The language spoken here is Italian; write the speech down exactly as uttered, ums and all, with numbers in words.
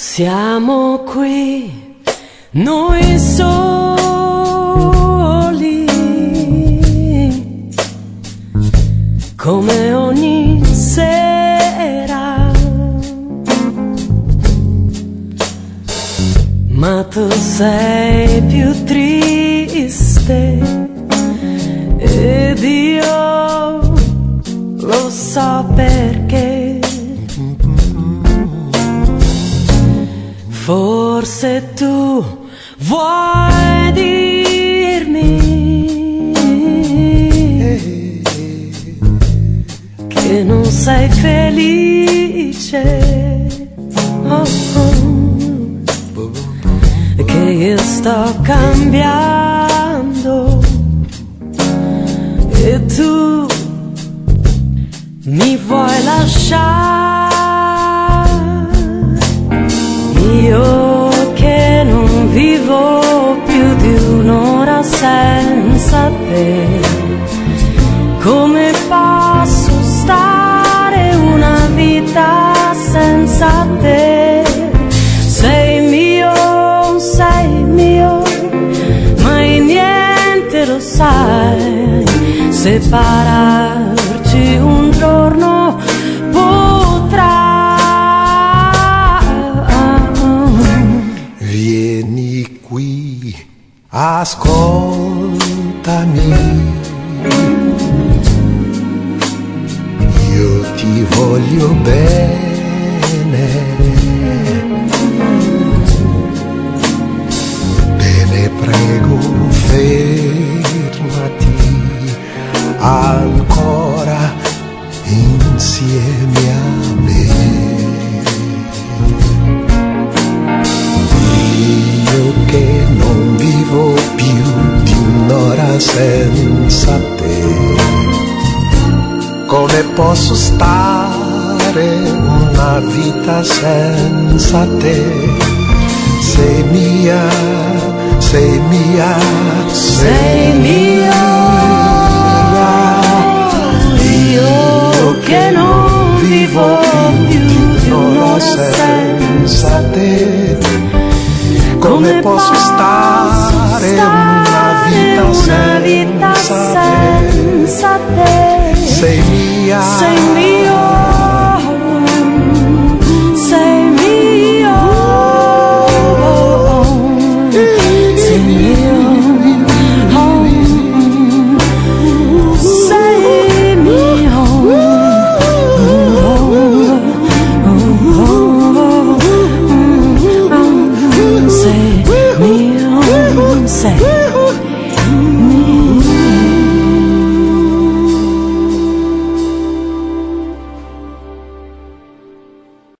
Siamo qui, noi soli, come ogni sera, ma tu sei più triste ed io lo so perché. Forse tu vuoi dirmi che non sei felice, oh, oh, che io sto cambiando e tu mi vuoi lasciare. Io che non vivo più di un'ora senza te, come posso stare una vita senza te? Sei mio, sei mio, mai niente lo sai, separarci un giorno potrà. Vieni qui, ascoltami, io ti voglio bene, te ne prego fermati ancora insieme a me. Che non vivo più di un'ora senza te, come posso stare una vita senza te? Sei mia, sei mia, sei mia. Io che non vivo più di un'ora senza te, come posso stare una vita, una vita senza, senza te? Sei mia, sei mio.